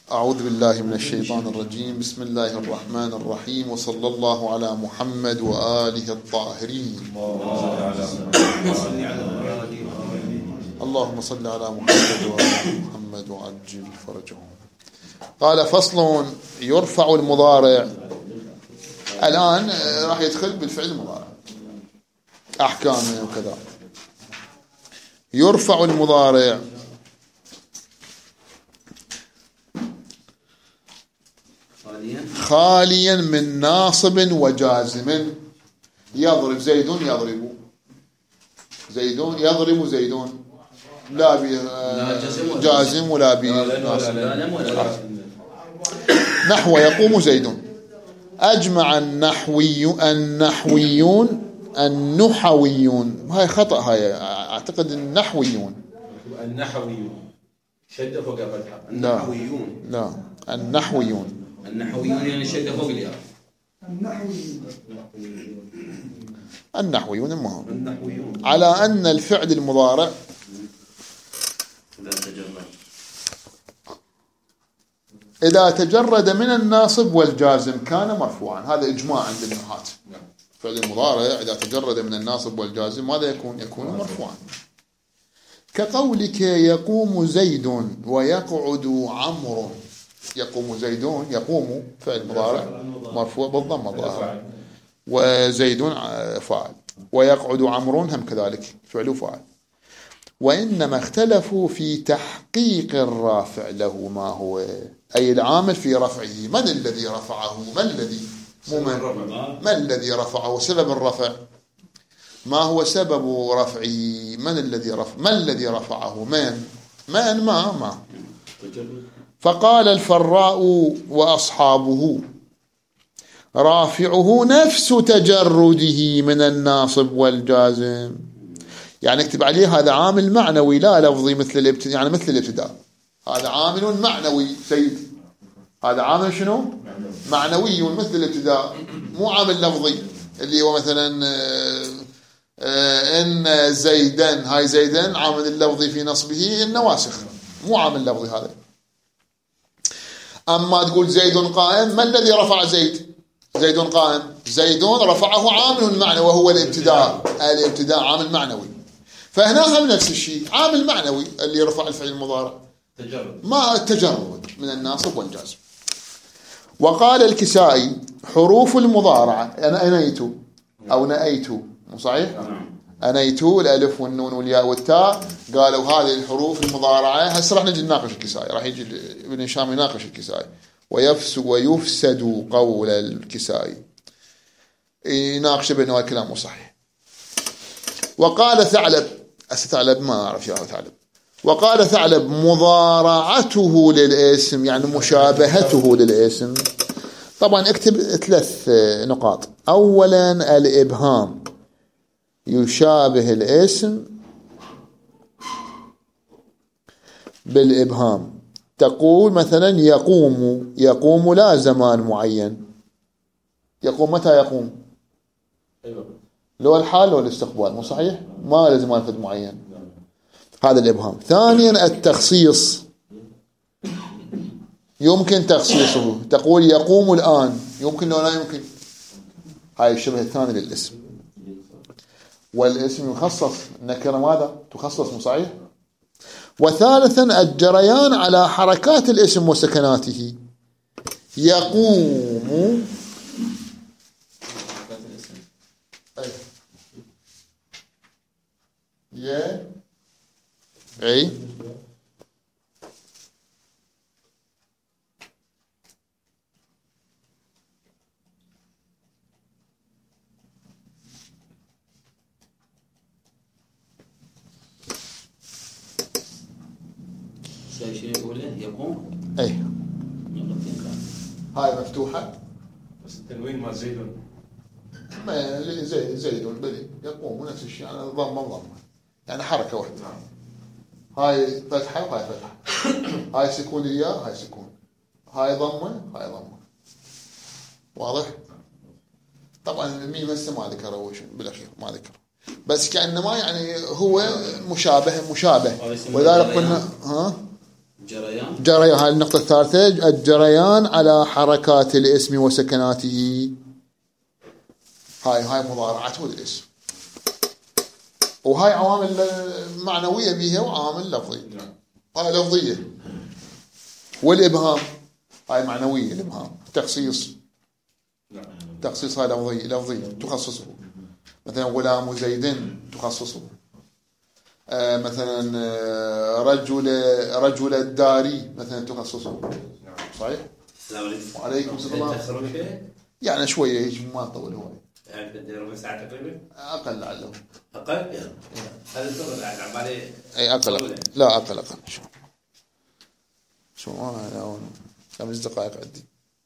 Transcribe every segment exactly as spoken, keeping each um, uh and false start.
أعوذ بالله من الشيطان الرجيم. بسم الله الرحمن الرحيم، وصلى الله على محمد وآله الطاهرين. اللهم صل على محمد وآل محمد وعجل فرجهم. قال: فصل. يرفع المضارع. الآن راح يدخل بالفعل المضارع أحكامه وكذا. يرفع المضارع خاليا من ناصب وجازم. يضرب زيد يضرب زيدون يضرب زيدون، لا بجازم ولا بناصب. نحو يقوم زيد. أجمع النحوي النحويون النحويون. هاي خطأ، هاي أعتقد النحويون النحويون شد فوق فتحة. النحويون لا النحويون النحويون يعني شد فوق الياء. النحويون النحويون المهم على أن الفعل المضارع إذا تجرد من الناصب والجازم كان مرفوعا. هذا إجماع عند النحاة. فعل المضارع إذا تجرد من الناصب والجازم ماذا يكون؟ يكون مرفوعا. كقولك يقوم زيد ويقعد عمرو. يقوم زيدون، يقوم فعل مضارع مرفوع بالضمة الظاهرة، وزيدون فاعل، ويقعد عمرو هم كذلك فعل فاعل. وإنما اختلفوا في تحقيق الرافع له ما هو، أي العامل في رفعه. من الذي رفعه؟ ما الذي مو من ما الذي رفعه؟ سبب الرفع ما هو سبب رفعه؟ من الذي رفع ما الذي رفعه؟ من من ما ما فقال الفراء وأصحابه: رافعه نفس تجرده من الناصب والجازم. يعني اكتب عليه هذا عامل معنوي لا لفظي، مثل الابتداء، يعني مثل الابتداء. هذا عامل معنوي سيد، هذا عامل شنو؟ معنوي مثل الابتداء، مو عامل لفظي اللي هو مثلا إن زيدان. هاي زيدان عامل اللفظي في نصبه النواسخ، مو عامل لفظي هذا. أما تقول زيد قائم، ما الذي رفع زيد؟ زيد قائم، زيدون رفعه عامل معنوي وهو الابتداء. الابتداء عامل معنوي. فهنا هم نفس الشيء، عامل معنوي اللي رفع الفعل المضارع تجرد. ما التجرد من الناصب والجازم. وقال الكسائي: حروف المضارعة أنا أنيت أو نأيت، مو صحيح؟ أنيت الألف والنون والياء والتاء. قالوا هذه الحروف المضارعة. هسه راح نجي نناقش الكسائي، راح يجي ابن هشام يناقش الكسائي ويفسد ويفسد قول الكسائي، يناقش بأنه الكلام مو صحيح. وقال ثعلب، ثعلب ما أعرف يا ثعلب. وقال ثعلب: مضارعته للاسم يعني مشابهته للاسم. طبعا اكتب ثلاث نقاط. أولا الإبهام، يشابه الاسم بالإبهام. تقول مثلا يقوم، يقوم لا زمان معين. يقوم متى يقوم؟ لو الحال لو الاستقبال، مو صحيح؟ ما له زمان فد معين. هذا الإبهام. ثانيا التخصيص، يمكن تخصيصه. تقول يقوم الآن، يمكن لو لا يمكن. هاي الشبه الثاني للاسم. والاسم يخصص، النكرة ماذا؟ تخصص، مو صحيح؟ وثالثا الجريان على حركات الاسم وسكناته. يقوم أي يا أي يقوم. أي هاي مفتوحة بس التنوين ما زيدون ما زي زيدون بلي يقوم نفس الشيء، يعني ضمة ضمة، يعني حركة واحدة. هاي فتحة وهاي فتحة. هاي سكون الياء، هاي سكون، هاي ضمة، هاي ضمة. واضح؟ طبعا الميم هسه ما ذكره وش بالأخير ما ذكر، بس كأنما يعني هو مشابه مشابه. ولذلك قلنا ها جريان الجريان، هاي النقطة الثالثة، الجريان على حركات الاسم وسكناته. هاي هاي مضارعته الاسم، وهاي عوامل معنوية بيها وعوامل لفظية. هاي لفظية. والإبهام هاي معنوية، الإبهام تخصيص، تخصيص هاي لفظية، لفظية تخصصه. مثلا غلام زيد تخصصه. آه مثلا آه رجل رجل الداري مثلا تخصصه. صحيح؟ السلام عليكم. وعليكم السلام. يعني شوية هيك ما نطول هو. يعني بدي ربع ساعة تقريبا؟ أقل لعله. أقل؟ هذا الشغل قاعد عم بالي. أي أقل, أقل. لا أقل أقل شو شو ما أنا خمس دقائق عندي.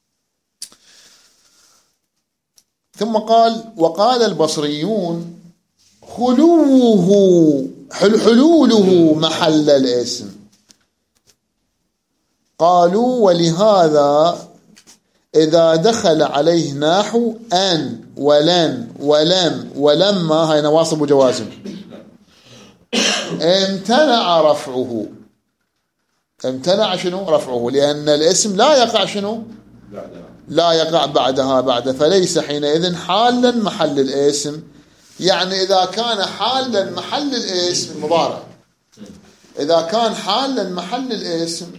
ثم قال وقال البصريون خلوه حلوله محل الاسم. قالوا ولهذا إذا دخل عليه نحو أن ولن ولم ولما، هاي نواصب وجوازم، امتنع رفعه. امتنع شنو رفعه؟ لأن الاسم لا يقع شنو؟ لا يقع بعدها بعد، فليس حينئذ حالا محل الاسم. يعني إذا كان حالا محل الاسم المضارع، إذا كان حالا محل الاسم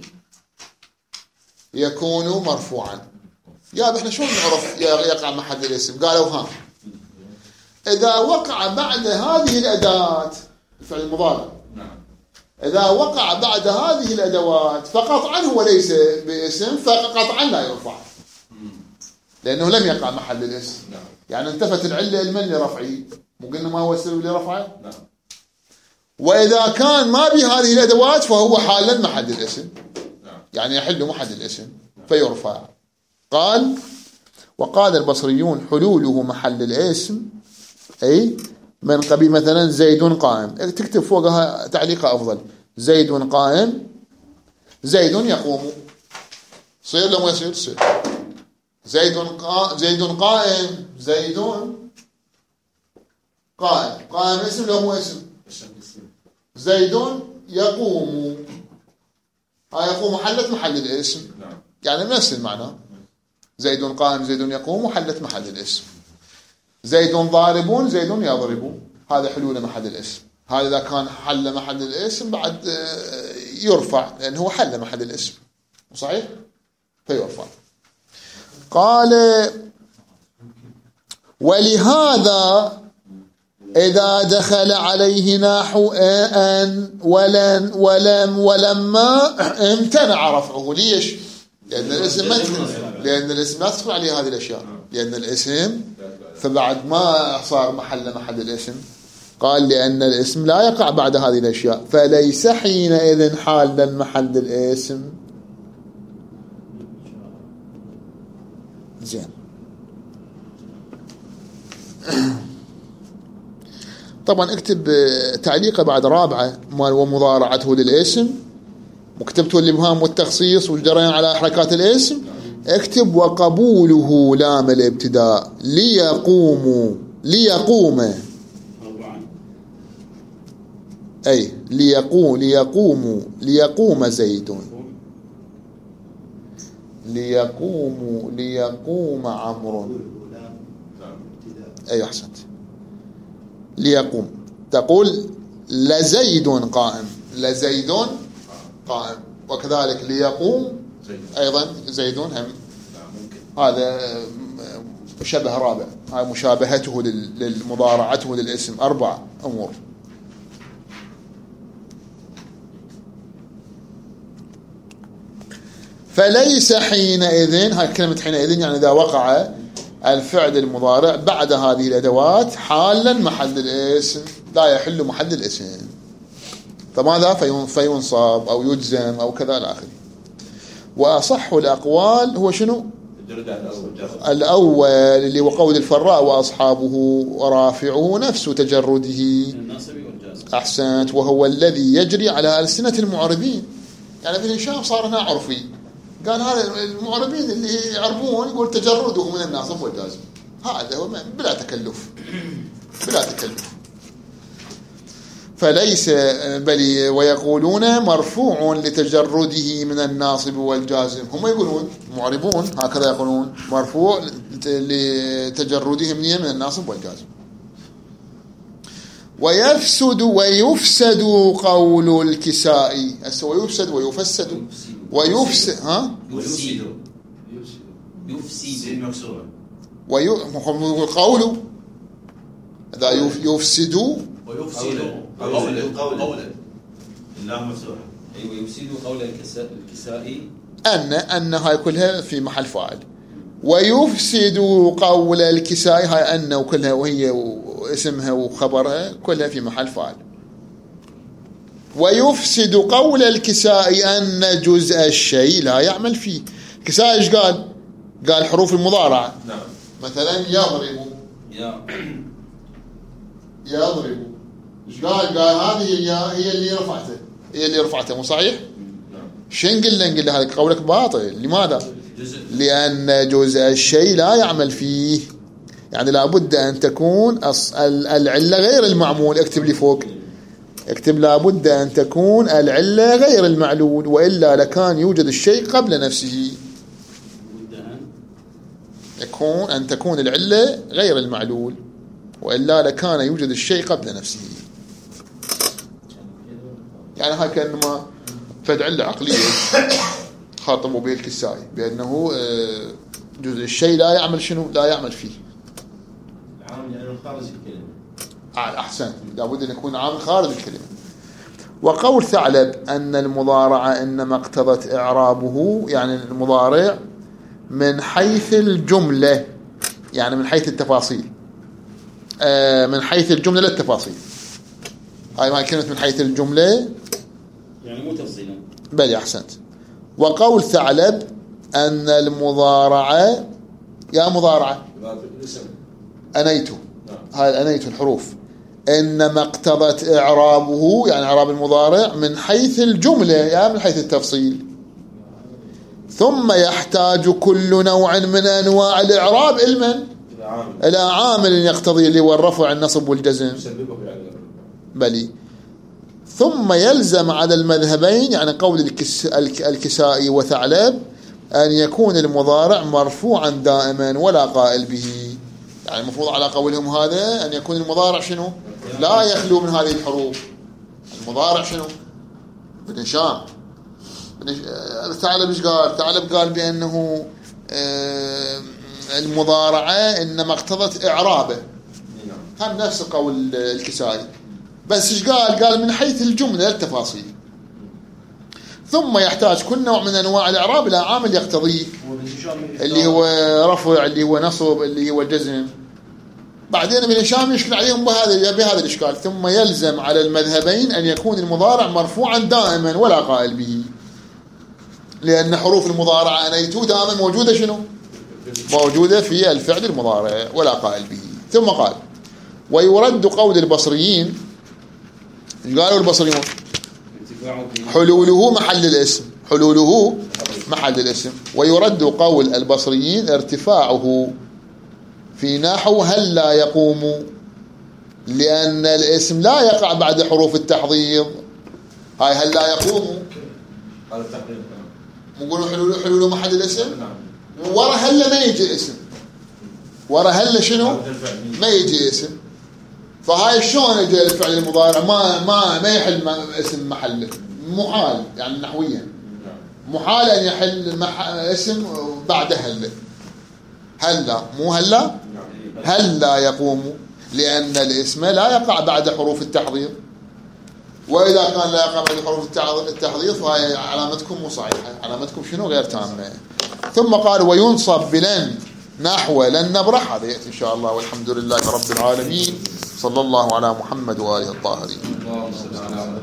يكون مرفوعا. يا احنا شلون نعرف يقع محل الاسم؟ قالوا ها إذا وقع بعد هذه الأداة الفعل المضارع، إذا وقع بعد هذه الأدوات فقطعا هو ليس باسم، فقطعا لا يرفع لأنه لم يقع محل الاسم. يعني انتفت العلة المن لرفعه، مو قلنا ما هو السبب لرفعه. وإذا كان ما بهذه الأدوات فهو حالا محل الاسم، يعني يحل محل الاسم فيرفع. قال وقال البصريون حلوله محل الاسم، أي من قبيل مثلا زيد قائم، تكتب فوقها تعليق أفضل، زيد قائم، زيد يقوم، صير لو ما يصير صير. زيد قائم، زيد قائم، زيد قائم، قائم اسم لو مو اسم. زيد يقوم، ها يقوم حلت محل الاسم، يعني نفس المعنى. زيد قائم زيد يقوم حلت محل الاسم. زيد ضارب زيد يضرب، هذا حلول محل الاسم. هذا إذا كان حل محل الاسم بعد يرفع لأنه هو حل محل الاسم، صحيح؟ فيرفع. قال ولهذا إذا دخل عليه نحو أن ولن ولم ولما امتنع رفعه. ليش؟ لأن الاسم ما لأن الاسم لا تدخل عليه هذه الأشياء، لأن الاسم فبعد ما صار محل محل الاسم. قال لأن الاسم لا يقع بعد هذه الأشياء، فليس حينئذ حالا محل الاسم. زين. طبعا اكتب تعليقه بعد رابعة مال ومضارعته للاسم، وكتبته الإبهام والتخصيص والجريان على حركات الاسم. اكتب وقبوله لام الابتداء ليقوموا ليقوم أي ليقوم ليقوموا ليقوم زيد ليقوم ليقوم عمرو. أي أحسنت. ليقوم تقول لزيد قائم، لزيد قائم، وكذلك ليقوم أيضا زيد هم. هذا شبه رابع، هاي مشابهته للمضارعته للاسم. أربع أمور. فليس حينئذ، هاي كلمة حينئذ يعني إذا وقع الفعل المضارع بعد هذه الأدوات حالا محل الاسم، لا يحل محل الاسم. فماذا؟ فينصب أو يجزم أو كذا الآخر. وأصح الأقوال هو شنو؟ الأول اللي هو قول الفراء وأصحابه ورافعه نفس تجرده. أحسنت. وهو الذي يجري على ألسنة المعربين. يعني ابن هشام صار هنا عرفي، قال هذا المعربين اللي يعربون يقول تجرده من الناصب والجازم، هذا هو بلا تكلف، بلا تكلف. فليس بل ويقولون مرفوع لتجرده من الناصب والجازم. هم يقولون معربون هكذا يقولون مرفوع لتجرده من الناصب والجازم. ويفسد ويفسد قول الكسائي. ويفسد ويفسد ويفسد ها يفسد يفسد مكسورة وقوله إذا يفسد ويفسد قولا قولا اللام مفتوحة. أيوة يفسد قول الكسائي أن أن هاي كلها في محل فاعل. ويفسد قول الكسائي هاي أن وكلها وهي اسمها وخبرها كلها في محل فاعل. ويفسد قول الكسائي أن جزء الشيء لا يعمل فيه. الكسائي إيش قال؟ قال حروف المضارعة. نعم. مثلا يضرب يا يضرب إيش قال؟ قال هذه هي هي اللي رفعته هي اللي رفعته مو صحيح؟ نعم. شن نقول له؟ نقول له هذا قولك باطل. لماذا؟ جزء لأن جزء الشيء لا يعمل فيه، يعني لابد أن تكون العلة غير المعمول. اكتب لي فوق، اكتب لابد أن تكون العلة غير المعلول، وإلا لكان يوجد الشيء قبل نفسه. يكون أن تكون العلة غير المعلول، وإلا لكان يوجد الشيء قبل نفسه. يعني هاي كأنما فد علة عقلية خاطبوا به الكسائي بأنه جزء الشيء لا يعمل شنو؟ لا يعمل فيه. العامل يعني خارج الكلمة. أحسن، لابد أن يكون عامل خارج الكلمة. وقول ثعلب أن المضارعة إنما اقتضت إعرابه، يعني المضارع من حيث الجملة، يعني من حيث التفاصيل، آه من حيث الجملة للتفاصيل. هاي ما كلمة من حيث الجملة يعني مو تفصيلا. بل أحسنت. وقول ثعلب أن المضارعة يا مضارعة أنيته، هاي أنيته الحروف إنما اقتضت إعرابه، يعني إعراب المضارع من حيث الجملة يا من حيث التفصيل. ثم يحتاج كل نوع من أنواع الإعراب إلمن إلى عامل يقتضي اللي هو الرفع النصب والجزم. بلي. ثم يلزم على المذهبين، يعني قول الكس الكسائي وثعلب، أن يكون المضارع مرفوعا دائما ولا قائل به. يعني المفروض على قولهم هذا أن يكون المضارع شنو؟ لا يخلو من هذه الحروف. المضارع شنو؟ بن هشام. ثعلب ايش قال؟ ثعلب قال بأنه المضارعة إنما اقتضت إعرابه. هم نفس قول الكسائي، بس ايش قال؟ قال من حيث الجملة التفاصيل. ثم يحتاج كل نوع من أنواع الإعراب إلى عامل يقتضيه، اللي هو رفع، اللي هو نصب، اللي هو جزم. بعدين ابن هشام يشكل عليهم بهذا بهذا الإشكال. ثم يلزم على المذهبين أن يكون المضارع مرفوعا دائما ولا قائل به، لأن حروف المضارعة أنيتو دائما موجودة شنو؟ موجودة في الفعل المضارع ولا قائل به. ثم قال ويرد قول البصريين. قالوا البصريون حلوله محل الاسم، حلوله محل الاسم. ويرد قول البصريين ارتفاعه في نحو هل لا يقوم، لأن الاسم لا يقع بعد حروف التحضيض. هاي هل لا يقوم هذا التقرير. نقولوا حلوله حلوله محل الاسم. ورا هل ما يجي اسم، ورا هل شنو ما يجي اسم. فهاي شلون يجي الفعل المضارع ما ما ما يحل اسم محله؟ محال، يعني نحويا محال أن يحل مح... اسم بعد هل. هلا مو هلا، هلا يقوم، لأن الاسم لا يقع بعد حروف التحضيض. وإذا كان لا يقع بعد حروف التحضيض فهي علامتكم مو صحيحة، علامتكم شنو غير تامة. ثم قال وينصب بلن نحو لن نبرح. هذا يأتي إن شاء الله. والحمد لله رب العالمين، صلى الله على محمد وآله الطاهرين.